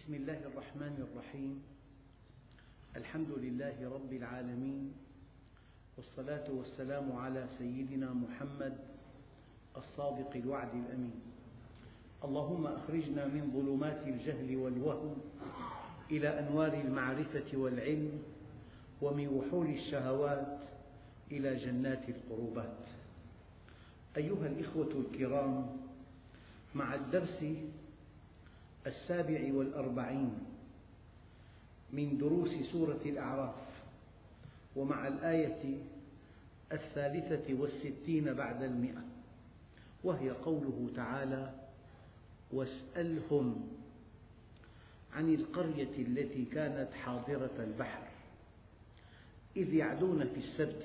بسم الله الرحمن الرحيم. الحمد لله رب العالمين، والصلاة والسلام على سيدنا محمد الصادق الوعد الأمين. اللهم أخرجنا من ظلمات الجهل والوهم إلى أنوار المعرفة والعلم، ومن وحول الشهوات إلى جنات القربات. أيها الإخوة الكرام، مع الدرس 47 من دروس سورة الأعراف، ومع الآية 63 بعد 100، وهي قوله تعالى: واسألهم عن القرية التي كانت حاضرة البحر إذ يعدون في السبت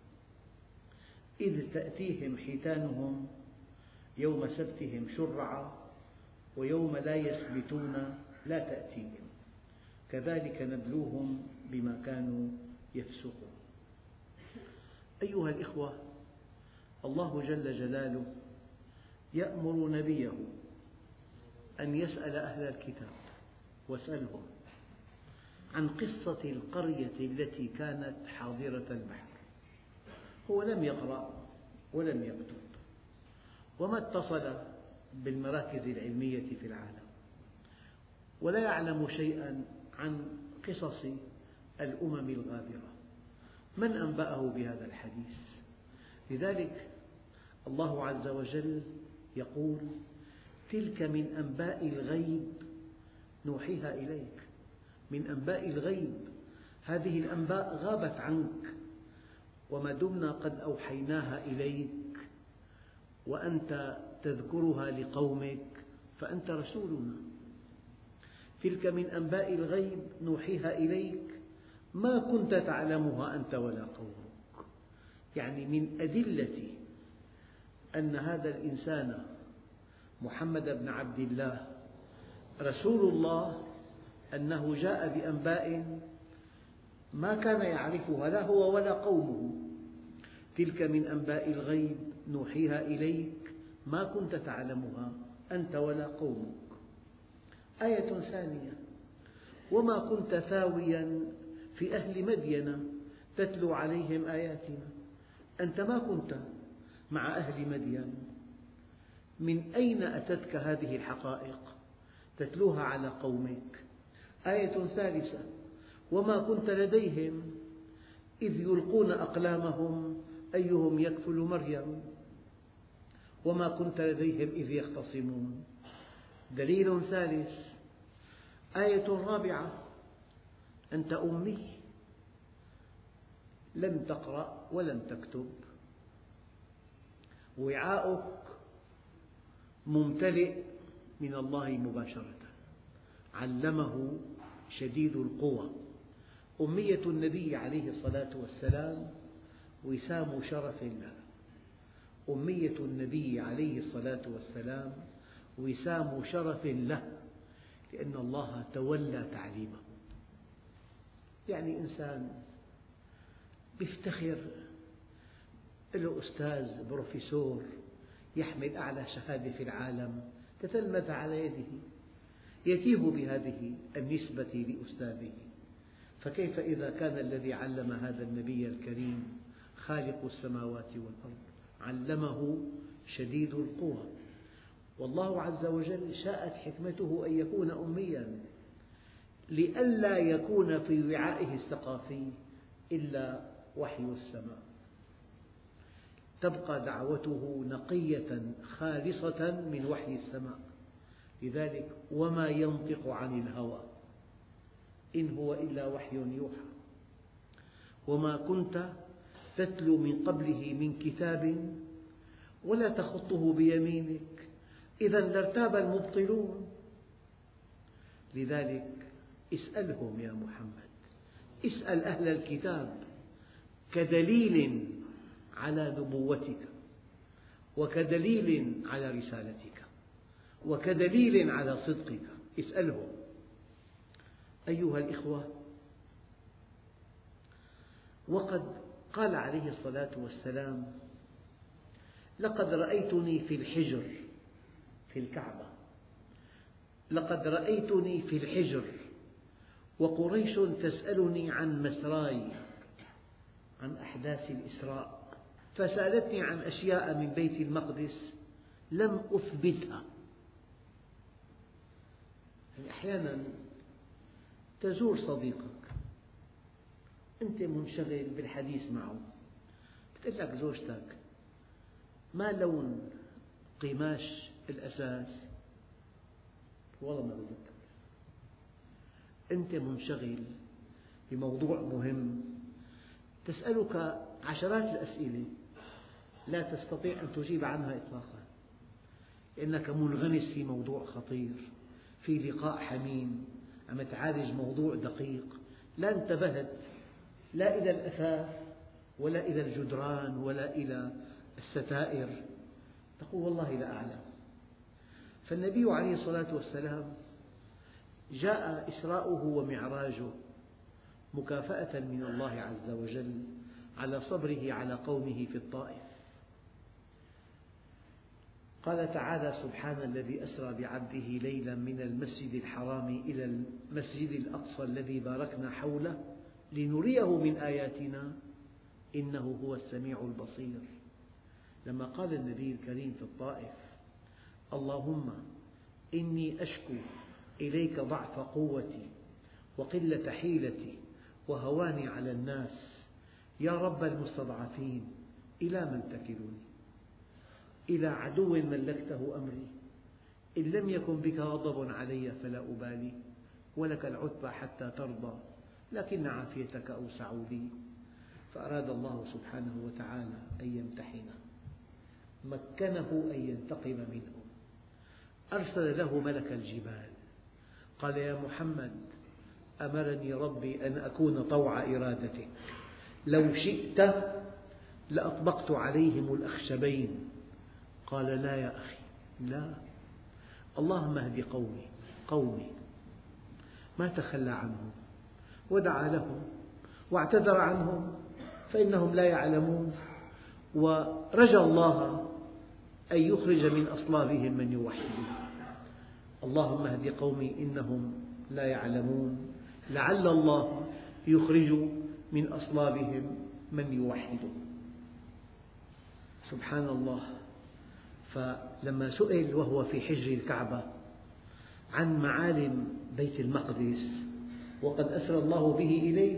إذ تأتيهم حيتانهم يوم سبتهم شرعا ويوم لا يسبتون لا تأتيهم كذلك نبلوهم بما كانوا يفسقون. أيها الإخوة، الله جل جلاله يأمر نبيه أن يسأل أهل الكتاب: واسألهم عن قصة القرية التي كانت حاضرة البحر. هو لم يقرأ ولم يكتب، وما اتصل بالمراكز العلمية في العالم، ولا يعلم شيئا عن قصص الأمم الغابرة. من أنبأه بهذا الحديث؟ لذلك الله عز وجل يقول: تلك من أنباء الغيب نوحيها إليك. من أنباء الغيب، هذه الأنباء غابت عنك، وما دمنا قد أوحيناها إليك وأنت تذكرها لقومك فأنت رسولنا. تلك من أنباء الغيب نوحيها إليك ما كنت تعلمها أنت ولا قومك. يعني من أدلة أن هذا الإنسان محمد بن عبد الله رسول الله أنه جاء بأنباء ما كان يعرفها لا هو ولا قومه. تلك من أنباء الغيب نوحيها إليك ما كنت تعلمها أنت ولا قومك. آية ثانية: وما كنت ثاويا في أهل مدين تتلو عليهم آياتنا. أنت ما كنت مع أهل مدين، من أين أتتك هذه الحقائق تتلوها على قومك؟ آية ثالثة: وما كنت لديهم إذ يلقون أقلامهم أيهم يكفل مريم، وما كنت لديهم إذ يختصمون. دليل ثالث: آية رابعة: أنت أمي، لم تقرأ ولم تكتب، وعاؤك ممتلئ من الله مباشرة، علمه شديد القوى. أمية النبي عليه الصلاة والسلام وسام شرف له. أمية النبي عليه الصلاة والسلام وسام شرف له، لأن الله تولى تعليمه. يعني إنسان يفتخر له أستاذ بروفيسور يحمل أعلى شهادة في العالم تتلمذ على يده، يتيه بهذه النسبة لأستاذه. فكيف إذا كان الذي علم هذا النبي الكريم خالق السماوات والأرض علمه شديد القوى؟ والله عز وجل شاءت حكمته أن يكون أميا لئلا يكون في وعائه الثقافي إلا وحي السماء، تبقى دعوته نقية خالصة من وحي السماء. لذلك وما ينطق عن الهوى إن هو إلا وحي يوحى. وما كنت تتلو من قبله من كتاب ولا تخطه بيمينك إذا لارتاب المبطلون. لذلك اسألهم يا محمد، اسأل أهل الكتاب كدليل على نبوتك، وكدليل على رسالتك، وكدليل على صدقك. اسألهم. أيها الإخوة، وقد قال عليه الصلاة والسلام: لقد رأيتني في الحجر في الكعبة لقد رأيتني في الحجر وقريش تسألني عن مسراي، عن أحداث الإسراء، فسألتني عن أشياء من بيت المقدس لم أثبتها. يعني أحيانا تزور صديقك، أنت منشغل بالحديث معه، بتقول لك زوجتك ما لون قماش الأساس؟ والله ما بتذكر. أنت منشغل بموضوع مهم، تسألك عشرات الأسئلة لا تستطيع أن تجيب عنها إطلاقا، لأنك منغمس في موضوع خطير، في لقاء حميم، عم تعالج موضوع دقيق، لا انتبهت لا إلى الأثاث ولا إلى الجدران ولا إلى الستائر، تقول والله لا أعلم. فالنبي عليه الصلاة والسلام جاء إسراؤه ومعراجه مكافأة من الله عز وجل على صبره على قومه في الطائف. قال تعالى: سبحان الذي أسرى بعبده ليلا من المسجد الحرام إلى المسجد الأقصى الذي باركنا حوله لنريه من آياتنا إنه هو السميع البصير. لما قال النبي الكريم في الطائف: اللهم إني أشكو إليك ضعف قوتي وقلة حيلتي وهواني على الناس، يا رب المستضعفين إلى من تكلني؟ إلى عدو ملكته أمري، إن لم يكن بك غضب علي فلا أبالي، ولك العتبى حتى ترضى، لكن عافيتك أوسع لي. فأراد الله سبحانه وتعالى أن يمتحنه، مكنه أن ينتقم منه، أرسل له ملك الجبال، قال: يا محمد أمرني ربي أن أكون طوع إرادتك، لو شئت لأطبقت عليهم الأخشبين. قال: لا يا أخي، لا، اللهم اهد قومي. ما تخلى عنهم ودعا لهم واعتذر عنهم فإنهم لا يعلمون، ورجى الله أن يخرج من أصلابهم من يوحده. اللهم اهد قومي إنهم لا يعلمون، لعل الله يخرج من أصلابهم من يوحده. سبحان الله. فلما سئل وهو في حجر الكعبة عن معالم بيت المقدس وقد أسرى الله به إليه،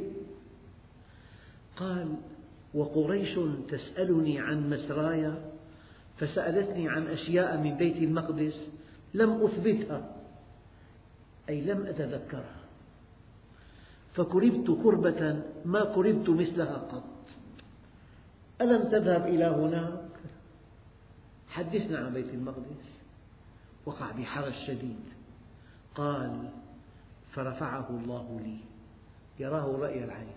قال: وقريش تسألني عن مسراي فسألتني عن أشياء من بيت المقدس لم أثبتها، أي لم أتذكرها، فكربت كربة ما كربت مثلها قط. ألم تذهب إلى هناك؟ حدثنا عن بيت المقدس. وقع بحرج شديد. قال: فرفعه الله لي، يراه رأي العين،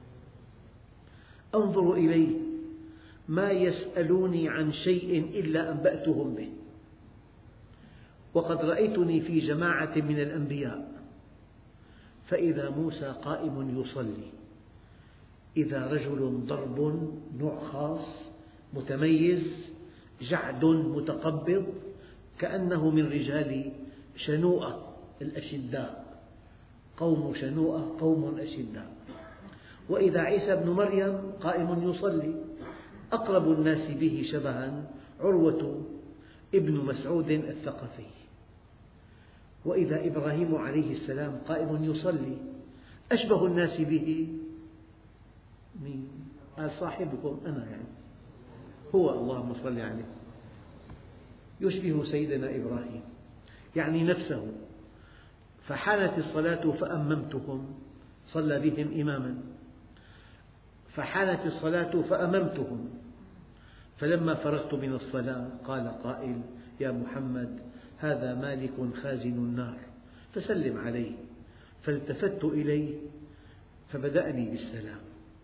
أنظر إليه، ما يسألوني عن شيء إلا أنبأتهم به، وقد رأيتني في جماعة من الأنبياء، فإذا موسى قائم يصلي، إذا رجل ضرب نوع خاص متميز، جعد متقبض كأنه من رجال شنوءة الأشداء، قوم شنوءة قوم أشداء. وإذا عيسى بن مريم قائم يصلي، أقرب الناس به شبها عروة ابن مسعود الثقفي. وإذا إبراهيم عليه السلام قائم يصلي، أشبه الناس به مين؟ قال: صاحبكم أنا، يعني هو، اللهم صل عليه، يشبه سيدنا إبراهيم، يعني نفسه. فحانت الصلاة فأممتهم، صلى بهم إماما، فحانت الصلاة فأممتهم، فلما فرغت من الصلاة قال قائل: يا محمد هذا مالك خازن النار فسلم عليه. فالتفت إليه فبدأني بالسلام.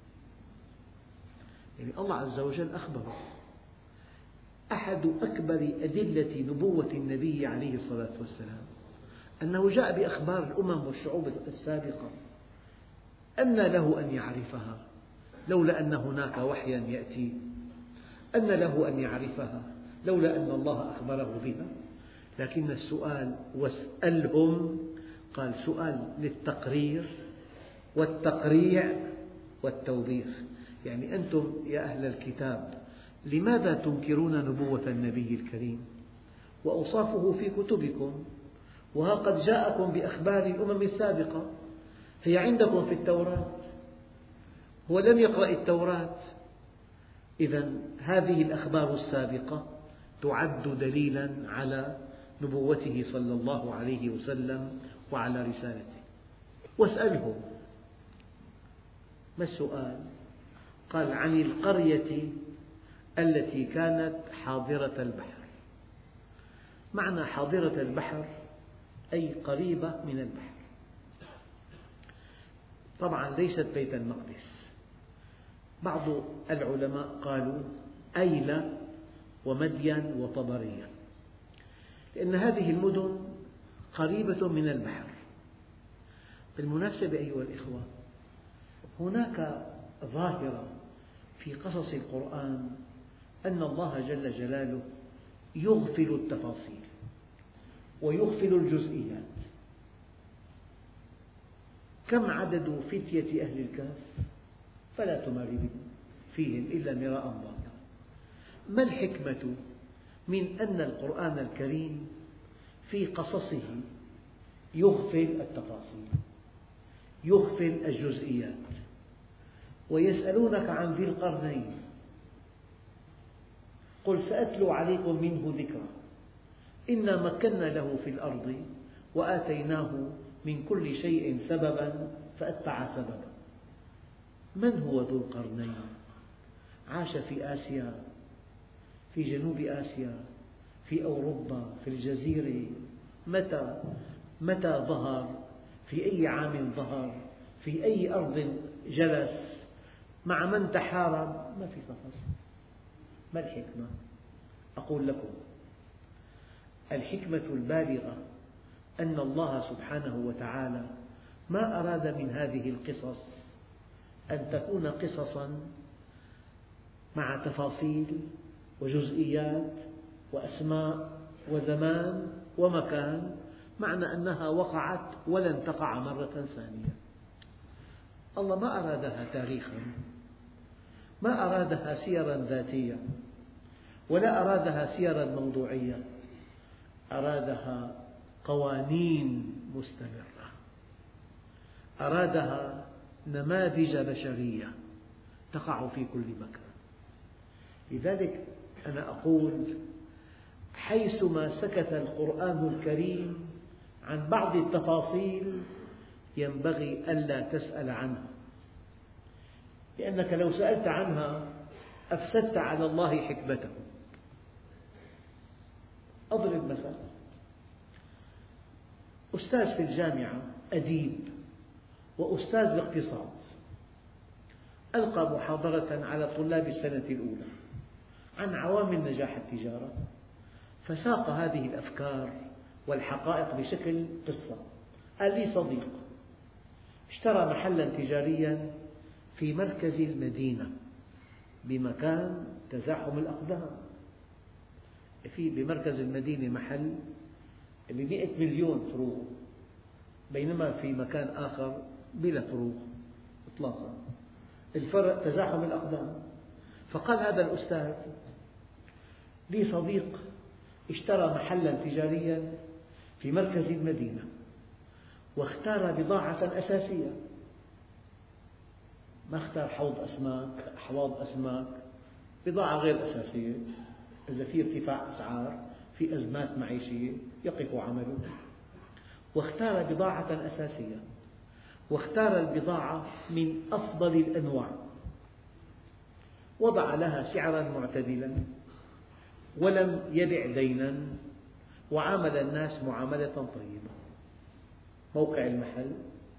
يعني الله عز وجل أخبره. أحد أكبر أدلة نبوة النبي عليه الصلاة والسلام أنه جاء بأخبار الأمم والشعوب السابقة، أن له أن يعرفها لولا أن هناك وحيا يأتي، أن له أن يعرفها لولا أن الله أخبره بها. لكن السؤال واسألهم قال سؤال للتقرير والتقريع والتوبيخ. يعني أنتم يا أهل الكتاب لماذا تنكرون نبوة النبي الكريم وأوصافه في كتبكم، وها قد جاءكم بأخبار الأمم السابقة، هي عندكم في التوراة، هو لم يقرأ التوراة. إذا هذه الأخبار السابقة تعد دليلا على نبوته صلى الله عليه وسلم وعلى رسالته. واسألهم، ما السؤال؟ قال عن القرية التي كانت حاضرة البحر. معنى حاضرة البحر أي قريبة من البحر، طبعا ليست بيت المقدس. بعض العلماء قالوا أيلة ومدين وطبرية، لأن هذه المدن قريبة من البحر. بالمناسبة أيها الإخوة، هناك ظاهرة في قصص القرآن أن الله جل جلاله يغفل التفاصيل ويغفل الجزئيات. كم عدد فتية أهل الكهف؟ فلا تمار بهم فيهم إلا مراء ظاهرا. ما الحكمة من أن القرآن الكريم في قصصه يغفل التفاصيل، يغفل الجزئيات؟ ويسألونك عن ذي القرنين، قل سأتلو عليكم منه ذكرا إنا مكنا له في الأرض وآتيناه من كل شيء سببا فأتبع سببا. من هو ذو القرنين؟ عاش في آسيا، في جنوب آسيا، في أوروبا، في الجزيرة. متى ظهر؟ في أي عام ظهر؟ في أي أرض جلس؟ مع من تحارب؟ ما في تفاصيل. ما الحكمة؟ أقول لكم الحكمة البالغة أن الله سبحانه وتعالى ما أراد من هذه القصص أن تكون قصصا مع تفاصيل وجزئيات وأسماء وزمان ومكان، معنى أنها وقعت ولن تقع مرة ثانية. الله ما أرادها تاريخا، ما أرادها سيرا ذاتية، ولا أرادها سيرا موضوعية، أرادها قوانين مستمرة، أرادها نماذج بشرية تقع في كل مكان. لذلك أنا أقول حيثما سكت القرآن الكريم عن بعض التفاصيل ينبغي ألا تسأل عنها، لأنك لو سألت عنها أفسدت على الله حكمته. أضرب مثل، أستاذ في الجامعة أديب وأستاذ باقتصاد، ألقى محاضرة على طلاب السنة الأولى عن عوامل نجاح التجارة، فساق هذه الأفكار والحقائق بشكل قصة. قال لي صديق اشترى محلا تجاريا في مركز المدينة بمكان تزاحم الأقدام. في بمركز المدينة محل ب100 مليون فروغ، بينما في مكان آخر بلا فروغ إطلاقا، الفرق تزاحم الأقدام. فقال هذا الأستاذ لي صديق اشترى محلا تجاريا في مركز المدينة واختار بضاعة أساسية، ما اختار أحواض أسماك، بضاعة غير أساسية. إذا في ارتفاع أسعار، في أزمات معيشية، يقف عمله. واختار بضاعة أساسية، واختار البضاعة من أفضل الأنواع، وضع لها سعرا معتدلا، ولم يبع دينا، وعامل الناس معاملة طيبة. موقع المحل،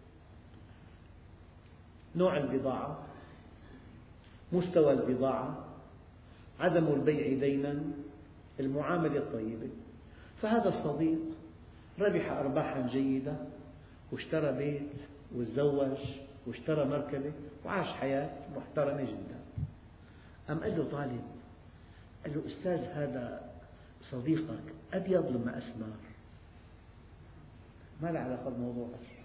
نوع البضاعة، مستوى البضاعة، عدم البيع دينا، المعاملة الطيبة. فهذا الصديق ربح أرباحا جيدة، واشترى بيت، وتزوج، واشترى مركبة، وعاش حياة محترمة جدا. قال له طالب، قال له أستاذ هذا صديقك أبيض لما أسمر، ما له علاقة بالموضوع.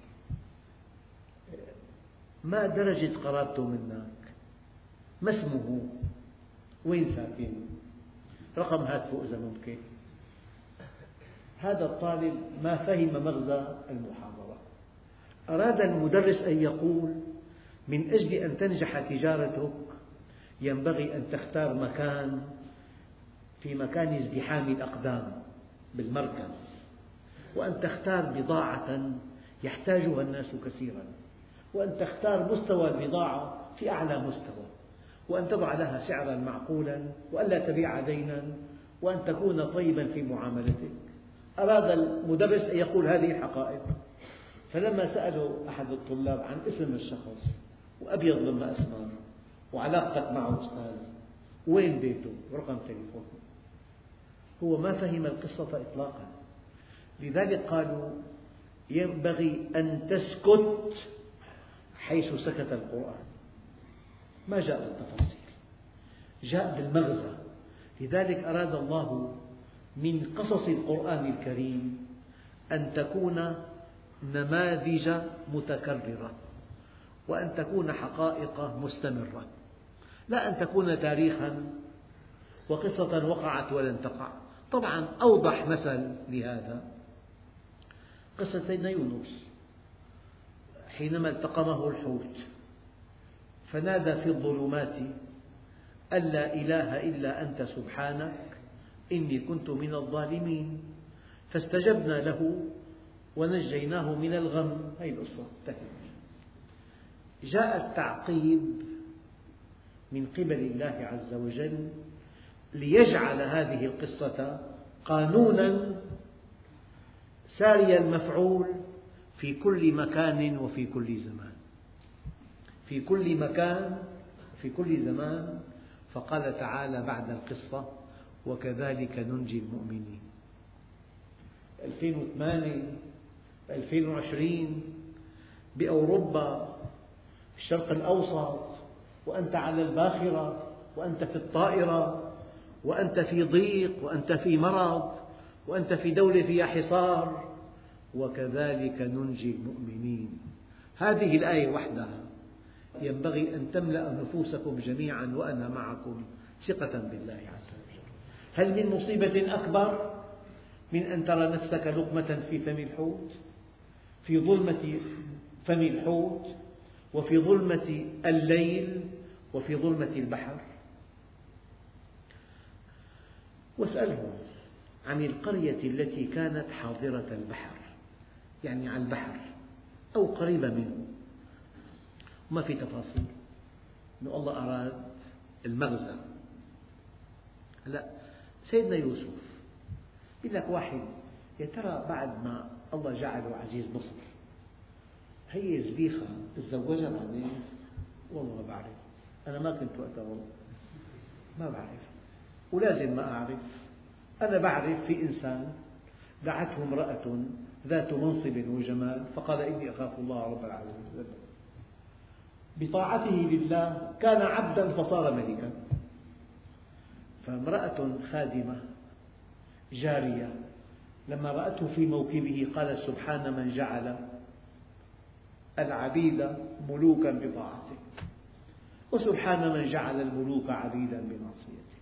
ما درجة قرابته منك، ما اسمه، وين ساكن، رقم هاتفه إذا ممكن. هذا الطالب ما فهم مغزى المحاضرة. أراد المدرس أن يقول: من أجل أن تنجح تجارتك ينبغي أن تختار مكان في مكان ازدحام الأقدام بالمركز، وأن تختار بضاعة يحتاجها الناس كثيرا، وأن تختار مستوى البضاعة في أعلى مستوى، وأن تضع لها سعرا معقولا، وألا تبيع دينا، وأن تكون طيبا في معاملتك. أراد المدرس أن يقول هذه الحقائق. فلما سأله أحد الطلاب عن اسم الشخص، وأبيض لما أسمر، وعلاقتك معه أستاذ، وين بيته، ورقم تليفونه، هو ما فهم القصة إطلاقا. لذلك قالوا: ينبغي أن تسكت حيث سكت القرآن. ما جاء بالتفاصيل، جاء بالمغزى. لذلك أراد الله من قصص القرآن الكريم أن تكون نماذج متكررة، وأن تكون حقائق مستمرة، لا أن تكون تاريخا وقصة وقعت ولن تقع. طبعا أوضح مثل لهذا قصة سيدنا يونس حينما التقمه الحوت فنادى في الظلمات أن لا إله إلا أنت سبحانك إني كنت من الظالمين، فاستجبنا له ونجيناه من الغم. هذه القصة انتهت. جاء التعقيب من قبل الله عز وجل ليجعل هذه القصة قانونا ساري المفعول في كل مكان وفي كل زمان، في كل مكان في كل زمان. فقال تعالى بعد القصة: وكذلك ننجي المؤمنين. 2008 2020 بأوروبا، في الشرق الأوسط، وأنت على الباخرة، وأنت في الطائرة، وأنت في ضيق، وأنت في مرض، وأنت في دولة فيها حصار. وكذلك ننجي المؤمنين. هذه الآية وحدها ينبغي أن تملأ نفوسكم جميعا وأنا معكم ثقة بالله عز وجل. هل من مصيبة أكبر من أن ترى نفسك لقمة في فم الحوت، في ظلمة فم الحوت، وفي ظلمة الليل، وفي ظلمة البحر؟ واسألهم عن القرية التي كانت حاضرة البحر، يعني على البحر أو قريبة منه. ما في تفاصيل، أن الله أراد المغزى. لا، سيدنا يوسف يقول لك واحد: يا ترى بعد ما الله جعله عزيز مصر هي زليخة تزوجها بعدين؟ والله ما بعرف، أنا ما كنت وقتها، والله ما بعرف، ولازم ما أعرف. أنا بعرف في إنسان دعته امرأة ذات منصب وجمال فقال: إني أخاف الله رب العالمين. بطاعته لله كان عبدا فصار ملكا. فامرأة خادمة جارية لما رأته في موكبه قالت: سبحان من جعل العبيد ملوكا بطاعته، وسبحان من جعل الملوك عبيدا بمعصيته.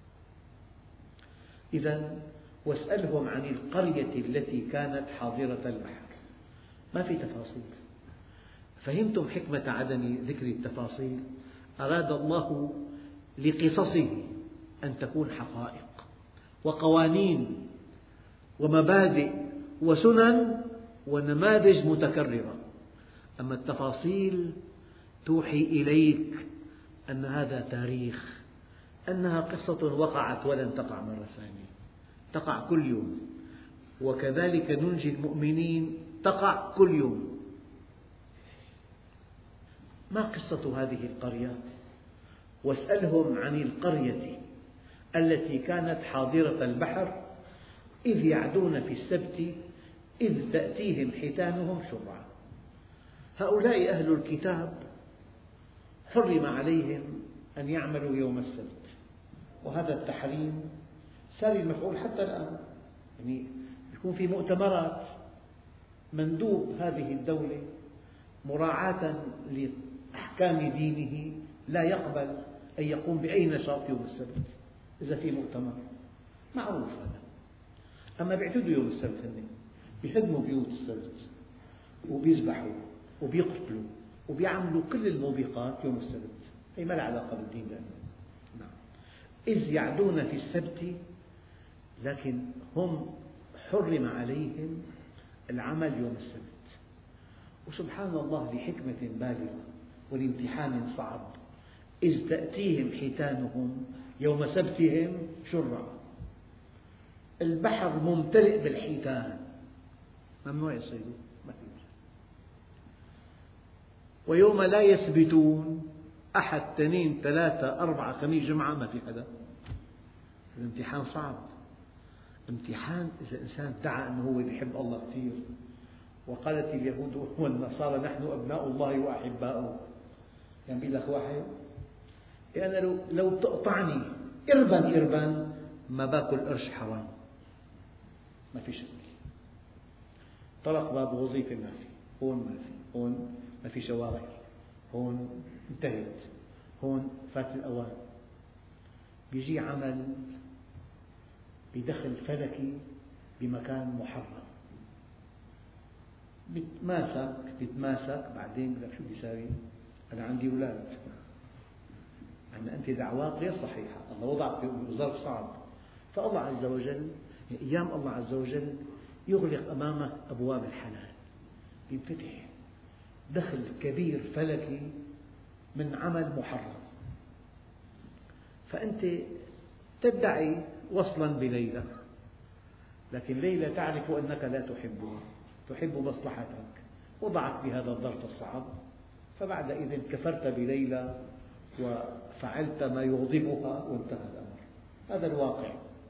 إذن واسألهم عن القرية التي كانت حاضرة البحر. ما في تفاصيل. فهمتم حكمة عدم ذكر التفاصيل؟ أراد الله لقصصه أن تكون حقائق وقوانين ومبادئ وسنن ونماذج متكررة. أما التفاصيل توحي إليك أن هذا تاريخ، أنها قصة وقعت ولن تقع مرة ثانية، تقع كل يوم. وكذلك ننجي المؤمنين تقع كل يوم. ما قصة هذه القرية؟ واسألهم عن القرية التي كانت حاضرة البحر إذ يعدون في السبت إذ تأتيهم حيتانهم شرعا. هؤلاء أهل الكتاب حرم عليهم أن يعملوا يوم السبت، وهذا التحريم ساري المفعول حتى الآن، يعني يكون في مؤتمرات، مندوب هذه الدولة مراعاة لأحكام دينه لا يقبل أن يقوم بأي نشاط يوم السبت إذا في مؤتمر، معروف هذا. أما بيعتدوا يوم السبت، هن بيهدموا بيوت السبت وبيذبحوا وبيقتلوا وبيعملوا كل الموبقات يوم السبت، هي ما لها علاقة بالدين لأنه نعم. إذ يعدون في السبت، لكن هم حرم عليهم العمل يوم السبت. وسبحان الله لحكمة بالغة ولامتحان صعب، إذ تأتيهم حيتانهم يوم سبتهم شرعا. البحر ممتلئ بالحيتان، ممنوع يصيدوا، ما في مجال. ويوم لا يسبتون، أحد اثنين ثلاثة أربعة خميس جمعة ما في حدا. الامتحان صعب، امتحان إذا الإنسان ادعى أنه هو يحب الله كثير. وقالت اليهود والنصارى نحن أبناء الله وأحباؤه. يعني بيقول لك واحد أنا لو تقطعني إربا ما باكل قرش حرام، ما في شك. طرق باب وظيفة ما في، هون ما في، هون ما في شواغر، هون انتهت، هون فات الأوان. بيجي عمل بدخل فلكي بمكان محرم، بتماسك بعدين بيقول لك شو بدي ساوي؟ أنا عندي أولاد، أن أنت دعواك غير صحيحة، الله وضعك بظرف صعب. فالله عز وجل أيام الله عز وجل يغلق أمامك أبواب الحلال، ينفتح دخل كبير فلكي من عمل محرم. فأنت تدعي وصلا بليلى، لكن ليلى تعرف أنك لا تحبها، تحب مصلحتك، وضعت بهذا الظرف الصعب، فبعد إذن كفرت بليلى وفعلت ما يغضبها وانتهى الأمر. هذا الواقع.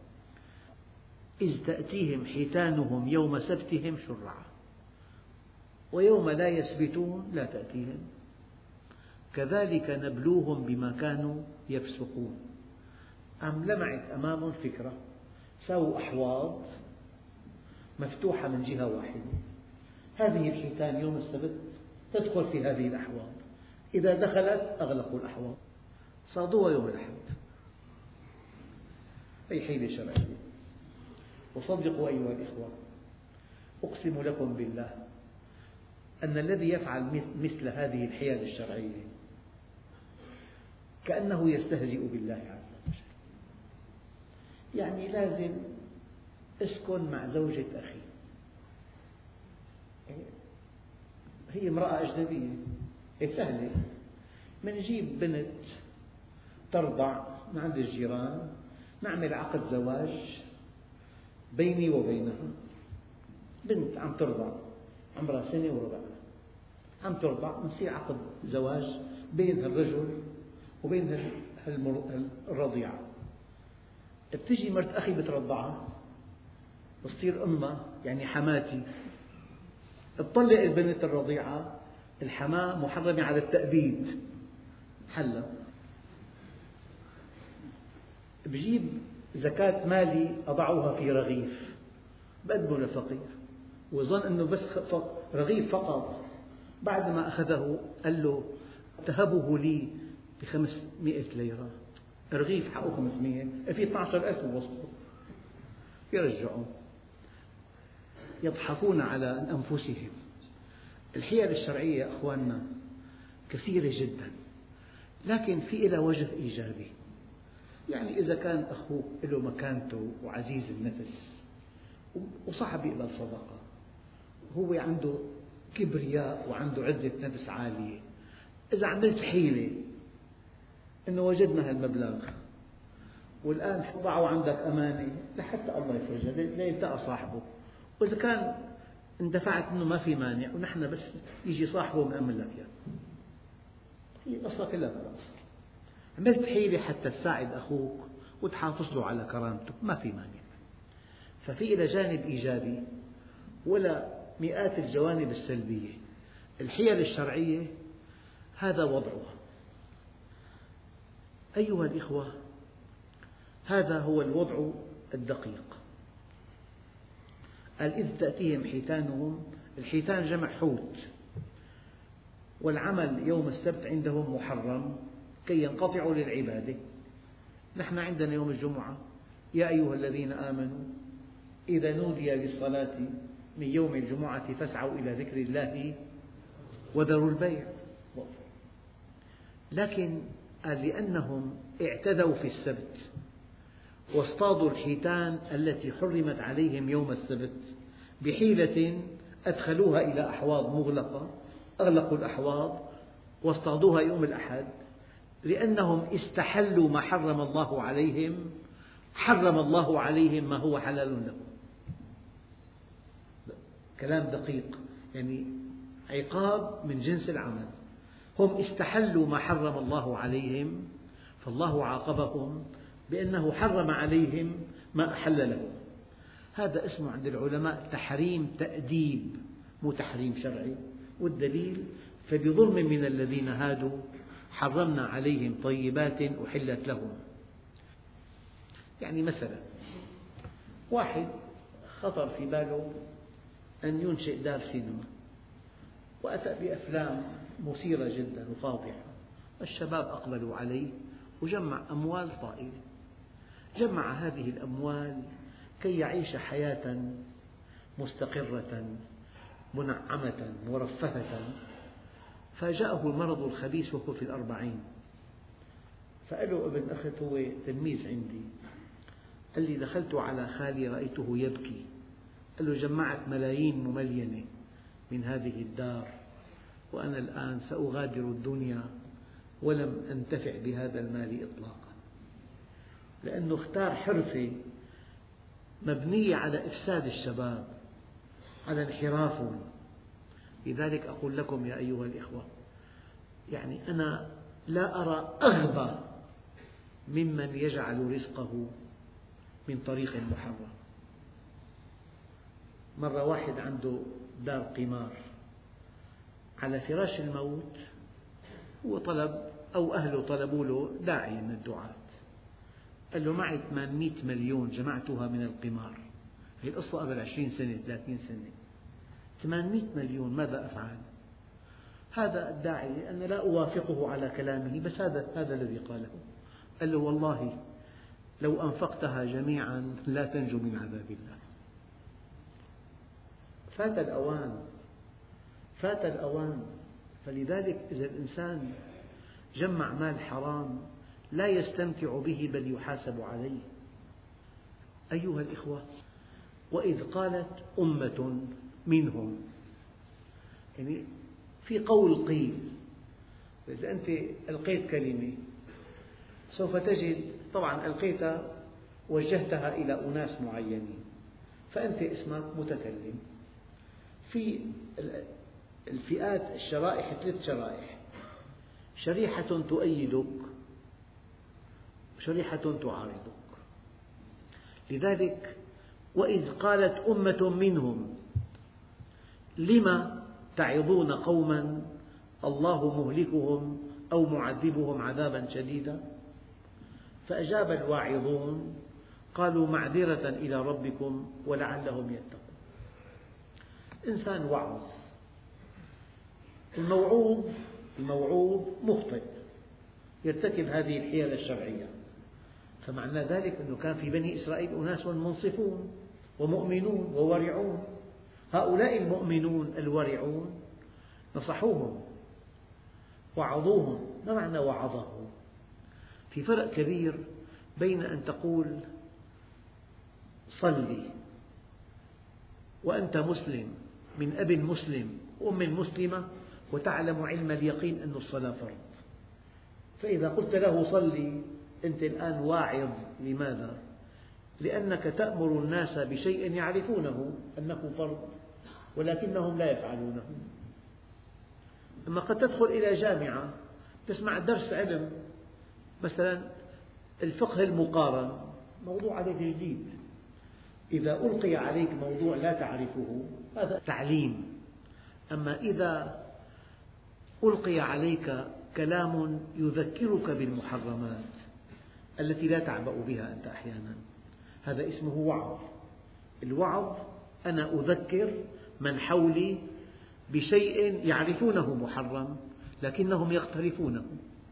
إذ تأتيهم حيتانهم يوم سبتهم شرعا ويوم لا يسبتون لا تأتيهم كذلك نبلوهم بما كانوا يفسقون. لمعت أمامهم فكرة، سووا أحواض مفتوحة من جهة واحدة، هذه الحيتان يوم السبت تدخل في هذه الأحواض، إذا دخلت أغلقوا الأحواض، صادوها يوم الأحد. أي حيلة شرعية. وصدقوا أيها الإخوة، أقسم لكم بالله أن الذي يفعل مثل هذه الحيل الشرعية كأنه يستهزئ بالله عز وجل. يعني لازم أسكن مع زوجة أخي، هي امرأة أجنبية، سهلة، منجيب بنت ترضع من عند الجيران، نعمل عقد زواج بيني وبينها. بنت عم ترضع عمرها سنة وربع، عم ترضع، نصير عقد زواج بين الرجل وبين الرضيعة. بتجي مرت أخي بترضعها، بتصير أمها يعني حماتي، تطلق البنت الرضيعة، الحماة محرمة على التأبيد، حلا. بجيب زكاة مالي أضعها في رغيف بقدمه لفقير، وظن أنه بس رغيف فقط. بعد ما أخذه قال له تهبه لي ب500 ليرة، رغيف حقه 500، في 12,000 بوسطه، يرجعون. يضحكون على أنفسهم. الحيل الشرعية يا أخواننا كثيرة جدا، لكن في لها وجه إيجابي. يعني إذا كان أخوك له مكانته وعزيز النفس وصعب يقبل صدقة، هو عنده كبرياء وعنده عزة نفس عالية، إذا عملت حيلة إنه وجدنا هالمبلغ والآن ضعوا عندك أمانة لحتى الله يفرجها ليلتقى صاحبه، وإذا كان اندفعت منه ما في مانع، ونحن بس يجي صاحبه ونأمن لك إياه. هي القصة كلها خلاص، عملت حيلة حتى تساعد أخوك وتحافظ له على كرامته، ما في مانع. ففي إلى جانب إيجابي ولا مئات الجوانب السلبية. الحيل الشرعية هذا وضعها. أيها الإخوة، هذا هو الوضع الدقيق. قال إذ تأتيهم حيتانهم، الحيتان جمع حوت، والعمل يوم السبت عندهم محرم كي ينقطعوا للعبادة. نحن عندنا يوم الجمعة يا أيها الذين آمنوا إذا نودي للصلاة من يوم الجمعة فاسعوا إلى ذكر الله وذروا البيع. لكن قال لأنهم اعتدوا في السبت واصطادوا الحيتان التي حرمت عليهم يوم السبت بحيلة أدخلوها إلى أحواض مغلقة، أغلقوا الأحواض واصطادوها يوم الأحد، لأنهم استحلوا ما حرم الله عليهم، حرم الله عليهم ما هو حلال لهم. كلام دقيق، يعني عقاب من جنس العمل. هم استحلوا ما حرم الله عليهم، فالله عاقبهم بأنه حرم عليهم ما أحل لهم. هذا اسمه عند العلماء تحريم تأديب، مو تحريم شرعي. والدليل فبظلم من الذين هادوا حرمنا عليهم طيبات أحلت لهم. يعني مثلا واحد خطر في باله أن ينشئ دار سينما، وأتى بأفلام مثيرة جدا وفاضحة، الشباب أقبلوا عليه وجمع أموال طائلة، جمع هذه الأموال كي يعيش حياة مستقرة منعمة مرفهة. فجاءه المرض الخبيث وهو في 40، فقال له ابن أخت هو تلميذ عندي، قال لي دخلت على خالي رأيته يبكي، قال له جمعت ملايين مملينة من هذه الدار وأنا الآن سأغادر الدنيا ولم أنتفع بهذا المال إطلاقا، لأنه اختار حرفة مبنية على إفساد الشباب، على انحرافهم. لذلك أقول لكم يا أيها الإخوة، يعني أنا لا أرى أغبى ممن يجعل رزقه من طريق محرم. مرة واحد عنده دار قمار، على فراش الموت هو طلب أو أهله طلبوا له داعية من الدعاة، قال له معي 800 مليون جمعتها من القمار. هذه القصة قبل 20 سنة 30 سنة. 800 مليون ماذا أفعل؟ هذا الداعي أنا لا أوافقه على كلامه، بس هذا الذي قاله. قال له والله لو أنفقتها جميعا لا تنجو من عذاب الله. فات الأوان، فات الأوان. فلذلك إذا الإنسان جمع مال حرام لا يستمتع به بل يحاسب عليه. أيها الإخوة، وإذ قالت أمة منهم، يعني في قول قيل، إذا أنت ألقيت كلمة سوف تجد، طبعا ألقيتها وجهتها إلى أناس معينين، فأنت اسمك متكلم. في الفئات الشرائح 3 شرائح، شريحة تؤيدك وشريحة تعارضك. لذلك وإذ قالت أمة منهم لم تعظون قوما الله مهلكهم أو معذبهم عذابا شديدا. فأجاب الواعظون قالوا معذرة إلى ربكم ولعلهم يتقون. إنسان وعظ، الموعوظ مخطئ يرتكب هذه الحيل الشرعية، فمعنى ذلك أنه كان في بني إسرائيل أناس منصفون ومؤمنون وورعون. هؤلاء المؤمنون الورعون نصحوهم وعظوهم. ما معنى وعظه؟ في فرق كبير بين أن تقول صلي وأنت مسلم من أب مسلم وأم مسلمة وتعلم علم اليقين أن الصلاة فرض، فإذا قلت له صلي أنت الآن واعظ. لماذا؟ لأنك تأمر الناس بشيء يعرفونه أنه فرض ولكنهم لا يفعلونه. أما قد تدخل إلى جامعة تسمع درس علم، مثلا الفقه المقارن، موضوع عليك جديد، إذا ألقي عليك موضوع لا تعرفه هذا تعليم. أما إذا ألقي عليك كلام يذكرك بالمحرمات التي لا تعبأ بها أنت أحيانا، هذا اسمه وعظ. الوعظ أنا أذكر من حولي بشيء يعرفونه محرم لكنهم يقترفونه.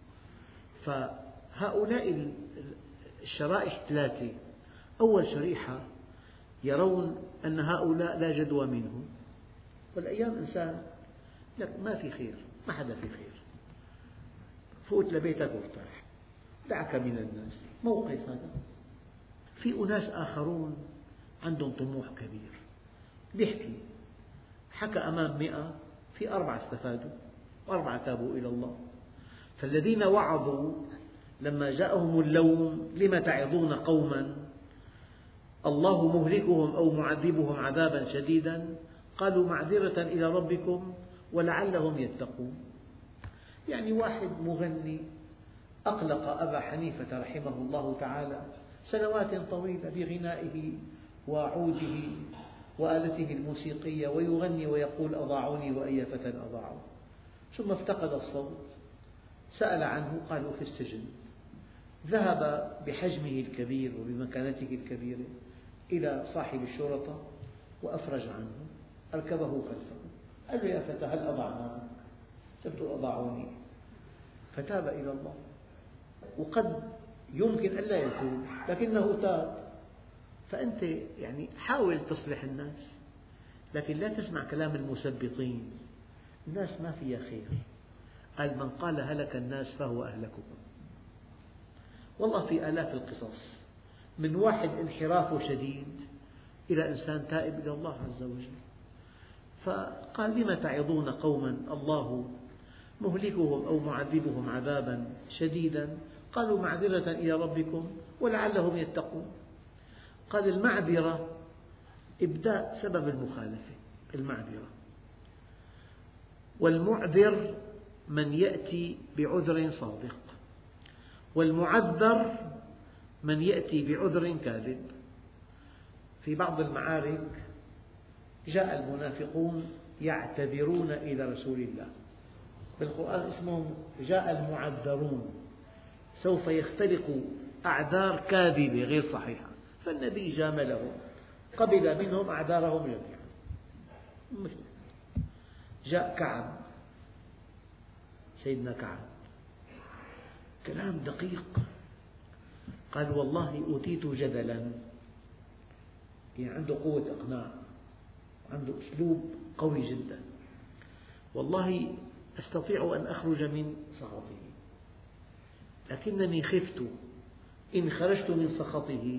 فهؤلاء الشرائح ثلاثة. أول شريحة يرون أن هؤلاء لا جدوى منهم، والأيام إنسان لك ما في خير، ما حدا في خير، فوت لبيتك وارتاح، دعك من الناس، موقف هذا. في أناس آخرون عندهم طموح كبير، بيحكي حكى أمام 100 في 4 استفادوا و4 تابوا إلى الله. فالذين وعظوا لما جاءهم اللوم لم تعظون قوما الله مهلكهم أو معذبهم عذابا شديدا قالوا معذرة إلى ربكم ولعلهم يتقون. يعني واحد مغني أقلق أبا حنيفة رحمه الله تعالى سنوات طويلة بغنائه وعوده وآلته الموسيقية، ويغني ويقول أضاعوني وأي فتى أضاعوا، ثم افتقد الصوت. سأل عنه قالوا في السجن. ذهب بحجمه الكبير وبمكانته الكبيرة إلى صاحب الشرطة وأفرج عنه، أركبه خلفه، قال له: يا فتى هل أضعناك؟ تبدو أضاعوني. فتاب إلى الله. وقد يمكن ألا يتوب لكنه تاب. فأنت يعني حاول تصلح الناس، لكن لا تسمع كلام المثبطين. الناس ما فيها خير. قال: من قال هلك الناس فهو أهلكهم. والله في آلاف القصص، من واحد انحرافه شديد إلى إنسان تائب إلى الله عز وجل. فقال: لم تعظون قوما الله مهلكهم أو معذبهم عذابا شديدا قالوا معذرة إلى ربكم ولعلهم يتقون. قال: المعذرة إبداء سبب المخالفة، المعذرة. والمعذر من يأتي بعذر صادق، والمعذر من يأتي بعذر كاذب. في بعض المعارك جاء المنافقون يعتذرون إلى رسول الله، في القرآن اسمهم جاء المعذرون، سوف يختلقوا أعذار كاذبة غير صحيحة، فالنبي جاملهم قبل منهم أعذارهم جميعا. جاء كعب، سيدنا كعب، كلام دقيق، قال: والله أوتيت جدلا، يعني عنده قوة إقناع، عنده أسلوب قوي جدا. والله أستطيع أن أخرج من سخطه، لكنني خفت إن خرجت من سخطه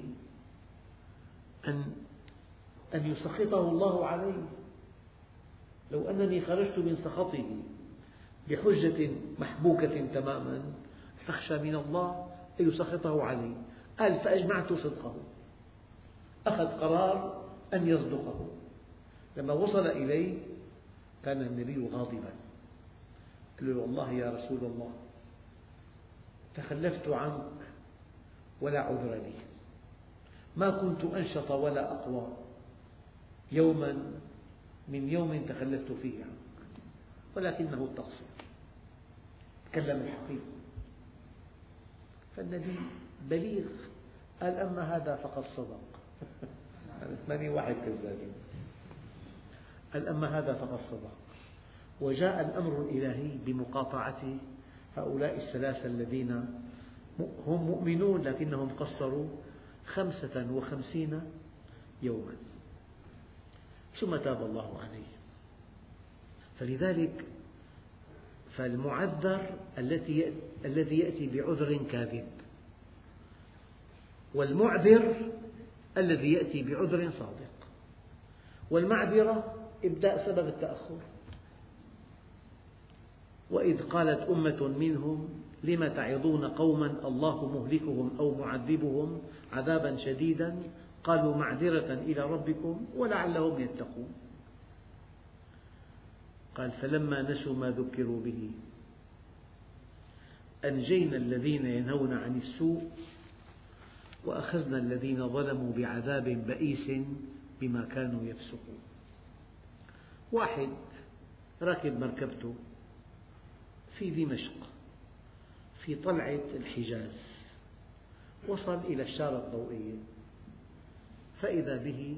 أن يسخطه الله علي. لو أنني خرجت من سخطه بحجة محبوكة تماما أخشى من الله أن يسخطه علي. قال: فأجمعت صدقه، أخذ قرار أن يصدقه. لما وصل إليه كان النبي غاضبا، قال له: والله يا رسول الله تخلفت عنك ولا عذر لي، ما كنت أنشط ولا أقوى يوما من يوم تخلفت فيه عنك، ولكنه التقصير، تكلم الحقيقة. فالنبي بليغ، قال: أما هذا فقد صدق. 81 كذابين. قال: أما هذا فقد صدق. وجاء الأمر الإلهي بمقاطعة هؤلاء الثلاثة الذين هم مؤمنون لكنهم قصروا 55 يوما، ثم تاب الله عليهم. فلذلك فالمعذر الذي يأتي بعذر كاذب، والمعذر الذي يأتي بعذر صادق. والمعذرة إبداء سبب التأخر. وإذ قالت أمة منهم لم تعظون قوما الله مهلكهم أو معذبهم عذابا شديدا قالوا معذرة إلى ربكم ولعلهم يتقون. قال: فلما نسوا ما ذكروا به أنجينا الذين ينهون عن السوء وأخذنا الذين ظلموا بعذاب بئيس بما كانوا يفسقون. واحد راكب مركبته في دمشق في طلعة الحجاز، وصل إلى الشارة الضوئية، فإذا به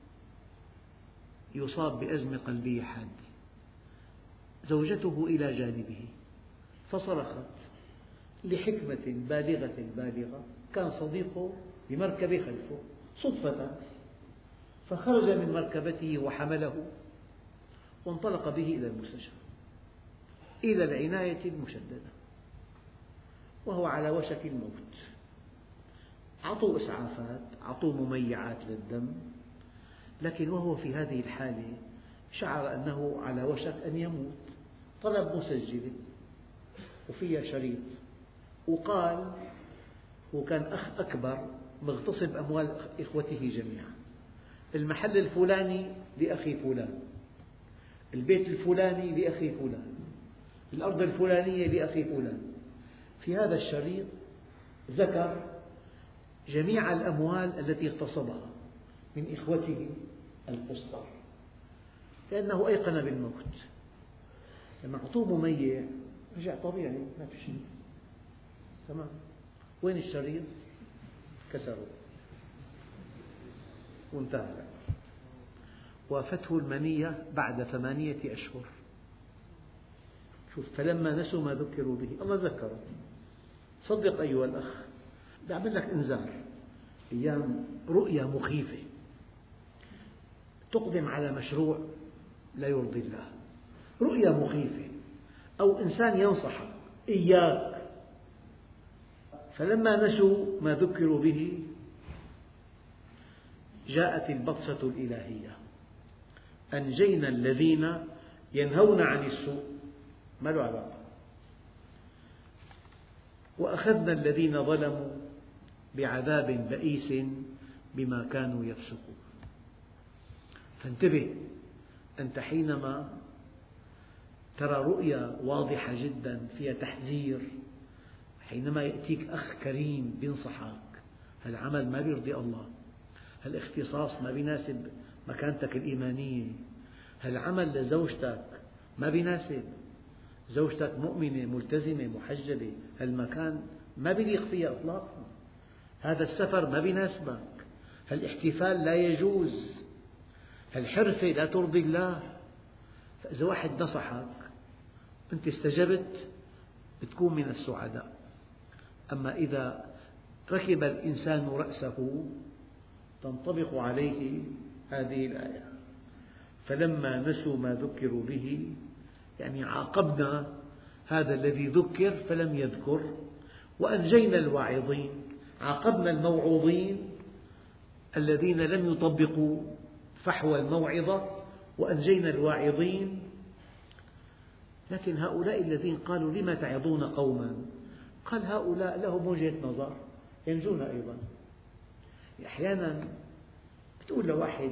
يصاب بأزمة قلبية حادة، زوجته إلى جانبه فصرخت لحكمة بالغة، كان صديقه بمركبة خلفه صدفة، فخرج من مركبته وحمله وانطلق به إلى المستشفى إلى العناية المشددة وهو على وشك الموت. أعطوه إسعافات، أعطوه مميعات للدم، لكن وهو في هذه الحالة شعر أنه على وشك أن يموت. طلب مسجلة وفيها شريط وقال، هو كان أخ أكبر مغتصب أموال إخوته جميعا، المحل الفلاني لأخي فلان، البيت الفلاني لأخي فلان، الأرض الفلانية لأخي فلان. في هذا الشريط ذكر جميع الأموال التي اغتصبها من إخوته القُصّر، لأنه أيقن بالموت. لما أعطوه مميع رجع طبيعي، ما في شيء، تمام. وين الشريط؟ كسره وانتهى. وافته المنية بعد 8 أشهر. شوف، فلما نسوا ما ذكروا به، الله ذكره. صدق أيها الأخ، بعمل لك إنذار، أيام رؤيا مخيفة تقدم على مشروع لا يرضي الله، رؤيا مخيفة، أو إنسان ينصحك إياك. فلما نسوا ما ذكروا به جاءت البطشة الإلهية، أنجينا الذين ينهون عن السوء، ما له علاقة، وأخذنا الذين ظلموا بعذاب بئيس بما كانوا يفسقون. فانتبه، أنت حينما ترى رؤيا واضحة جدا فيها تحذير، حينما يأتيك أخ كريم ينصحك، هالعمل ما يرضي الله، هالاختصاص ما يناسب مكانتك الإيمانية، هالعمل لزوجتك ما يناسب، زوجتك مؤمنة ملتزمة محجبة، هالمكان ما يليق فيها إطلاقا، هذا السفر ما يناسبك، هالاحتفال لا يجوز، هالحرفة لا ترضي الله. فإذا واحد نصحك أنت استجبت بتكون من السعداء. أما إذا ركب الإنسان رأسه تنطبق عليه هذه الآية، فلما نسوا ما ذكروا به، يعني عاقبنا هذا الذي ذكر فلم يذكر، وأنجينا الواعظين، عاقبنا الموعوظين الذين لم يطبقوا فحوى الموعظة، وأنجينا الواعظين. لكن هؤلاء الذين قالوا لم تعظون قوما، قال هؤلاء لهم وجهة نظر ينجون أيضا. أحيانا تقول لواحد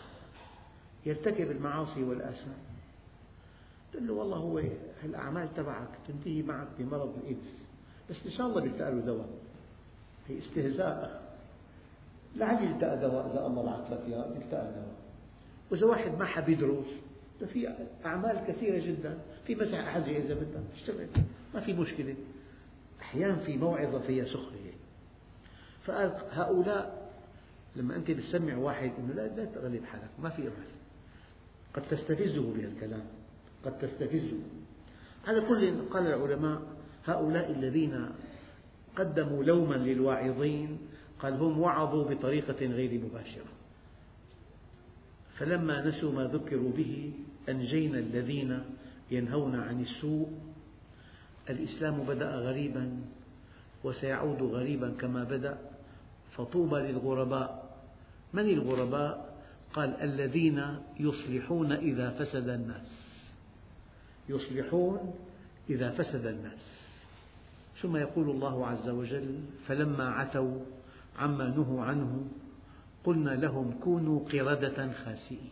يرتكب المعاصي والآثام، تقول له والله هو الأعمال تبعك تنتهي معك بمرض الإيدز، بس إن شاء الله بيلتقى له دواء. هي استهزاء، لعل يلتقى دواء إذا الله بعث لك إياه، يلتقى دواء. وإذا واحد ما حب يدرس، في أعمال كثيرة جدا، في مسح أحذية إذا بدك تشتغل، ما في مشكلة. أحيانا في موعظة فيها سخرية. فقال هؤلاء لما أنت بتسمع واحد إنه لا تغلب حالك، ما في أمل، قد تستفزه بهالكلام، قد تستفزه. على كل، قال العلماء هؤلاء الذين قدموا لوما للواعظين، قال هم وعظوا بطريقة غير مباشرة. فلما نسوا ما ذكروا به أنجينا الذين ينهون عن السوء. الإسلام بدأ غريبا وسيعود غريبا كما بدأ، فطوبى للغرباء. من الغرباء؟ قال الذين يصلحون إذا فسد الناس، يصلحون إذا فسد الناس. ثم يقول الله عز وجل فلما عتوا عما نهوا عنه قلنا لهم كونوا قردة خاسئين.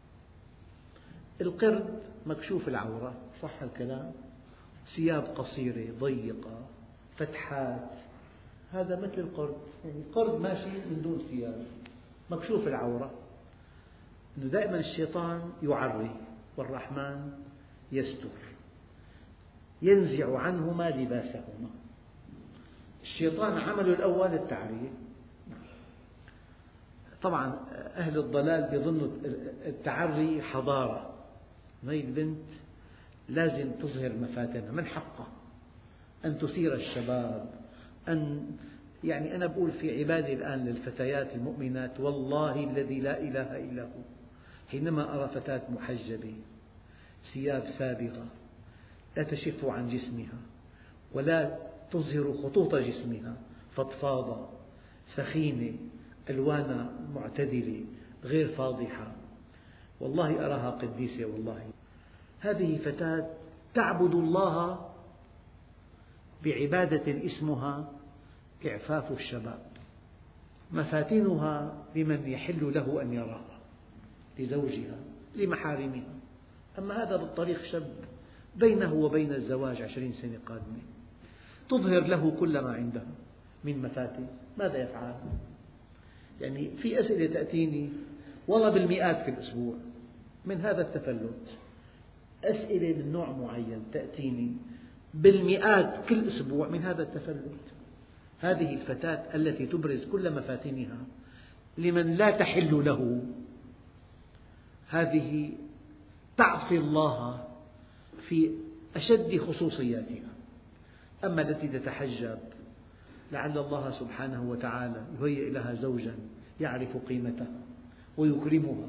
القرد مكشوف العورة، صح الكلام، ثياب قصيرة ضيقة فتحات، هذا مثل القرد، يعني القرد ماشي من دون ثياب مكشوف العورة. إنه دائما الشيطان يعري والرحمن يستر، ينزع عنهما لباسهما. الشيطان عمله الأول التعرية، طبعا أهل الضلال يظنوا التعري حضارة، هذه البنت لازم تظهر مفاتنها، من حقها أن تثير الشباب، يعني أنا أقول في عبادي الآن للفتيات المؤمنات والله الذي لا إله إلا هو، حينما أرى فتاة محجبة ثياب سابغة لا تشف عن جسمها ولا تظهر خطوط جسمها، فضفاضة سخينة ألوانها معتدلة غير فاضحة، والله أراها قديسة. والله هذه فتاة تعبد الله بعبادة اسمها إعفاف الشباب، مفاتنها لمن يحل له أن يراها، لزوجها لمحارمها. أما هذا بالطريق شاب بينه وبين الزواج 20 سنة قادمة، تظهر له كل ما عندها من مفاتن، ماذا يفعل؟ يعني في أسئلة تأتيني والله بالمئات في الأسبوع من هذا التفلت، أسئلة من نوع معين تأتيني بالمئات كل أسبوع من هذا التفلت. هذه الفتاة التي تبرز كل مفاتنها لمن لا تحل له، هذه تعصي الله في أشد خصوصياتها. أما التي تتحجب لعل الله سبحانه وتعالى يهيئ لها زوجا يعرف قيمتها ويكرمها.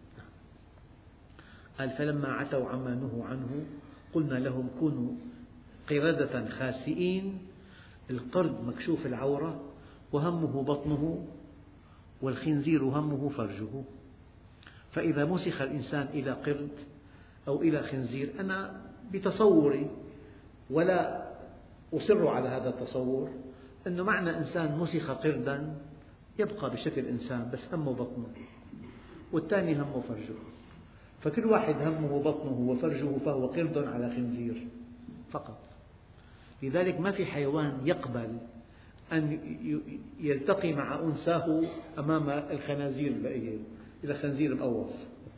قال فلما عتوا عما نهوا عنه قلنا لهم كونوا قردة خاسئين. القرد مكشوف العورة وهمه بطنه، والخنزير همه فرجه. فإذا مسخ الإنسان إلى قرد أو إلى خنزير، أنا بتصوري ولا أصر على هذا التصور أنه معنى إنسان مسخ قردا يبقى بشكل إنسان بس همه بطنه، والثاني همه فرجه، فكل واحد همه بطنه وفرجه فهو قرد على خنزير فقط. لذلك ما في حيوان يقبل أن يلتقي مع أنثاه أمام الخنازير البقية، إلى خنزير مقوص.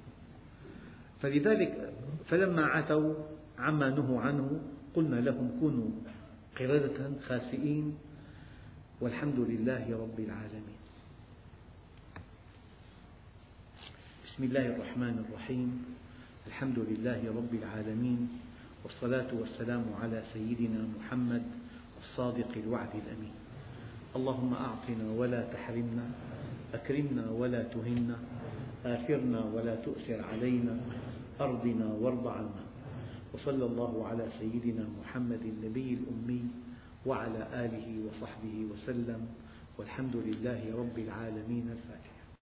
فلذلك فلما عتوا عما نهوا عنه قلنا لهم كونوا قردة خاسئين والحمد لله رب العالمين. بسم الله الرحمن الرحيم. الحمد لله رب العالمين، والصلاة والسلام على سيدنا محمد الصادق الوعد الأمين. اللهم أعطنا ولا تحرمنا، أكرمنا ولا تهنا، آثرنا ولا تؤثر علينا، أرضنا وارض عنا. وصلى الله على سيدنا محمد النبي الأمي وعلى آله وصحبه وسلم، والحمد لله رب العالمين. الفاتحة.